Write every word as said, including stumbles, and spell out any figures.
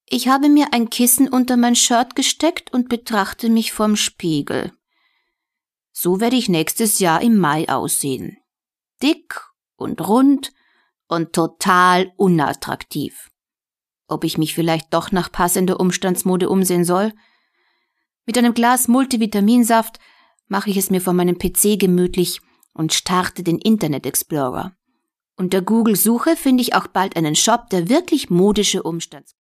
Ich habe mir ein Kissen unter mein Shirt gesteckt und betrachte mich vorm Spiegel. So werde ich nächstes Jahr im Mai aussehen. Dick und rund und total unattraktiv. Ob ich mich vielleicht doch nach passender Umstandsmode umsehen soll? Mit einem Glas Multivitaminsaft mache ich es mir vor meinem P C gemütlich und starte den Internet Explorer. Unter Google-Suche finde ich auch bald einen Shop, der wirklich modische Umstands